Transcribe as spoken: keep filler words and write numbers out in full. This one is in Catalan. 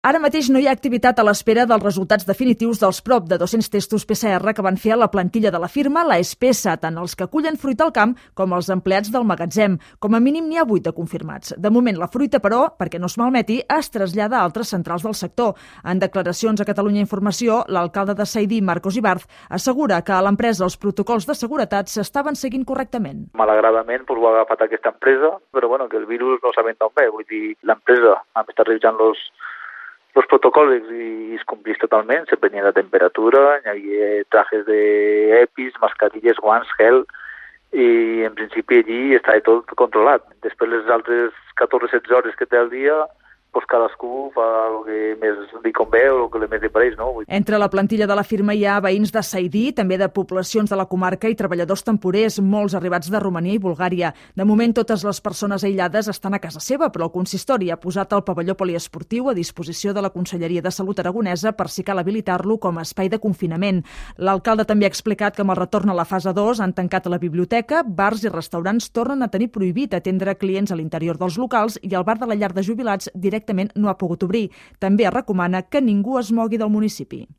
Ara mateix no hi ha activitat a l'espera dels resultats definitius dels prop de dos-cents testos P C R que van fer a la plantilla de la firma, la Espesa, tant els que cullen fruita al camp com els empleats del magatzem. Com a mínim n'hi ha vuit de confirmats. De moment, la fruita, però, perquè no es malmeti, es trasllada a altres centrals del sector. En declaracions a Catalunya Informació, l'alcalde de Saidí, Marcos Ibarz, assegura que a l'empresa els protocols de seguretat s'estaven seguint correctament. Malauradament, doncs, ho ha agafat aquesta empresa, però bueno, que el virus no sabem d'on ve. Vull dir, l'empresa ha estat revisant los Els protocols i es complís totalment, se prenia la temperatura, hi havia trajes d'EPIs, mascarilles, guants, gel, i en principi allí estava tot controlat. Després les altres catorze setze hores que té al dia, doncs cadascú fa el que més li convé o el que més li pareix, no? Entre la plantilla de la firma hi ha veïns de Saidí, també de poblacions de la comarca i treballadors temporers, molts arribats de Romania i Bulgària. De moment, totes les persones aïllades estan a casa seva, però el consistori ha posat el pavelló poliesportiu a disposició de la Conselleria de Salut aragonesa per si cal habilitar-lo com a espai de confinament. L'alcalde també ha explicat que amb el retorn a la fase dos han tancat la biblioteca, bars i restaurants tornen a tenir prohibit atendre clients a l'interior dels locals i el bar de la llar de jubilats directament no ha pogut obrir. També es recomana que ningú es mogui del municipi.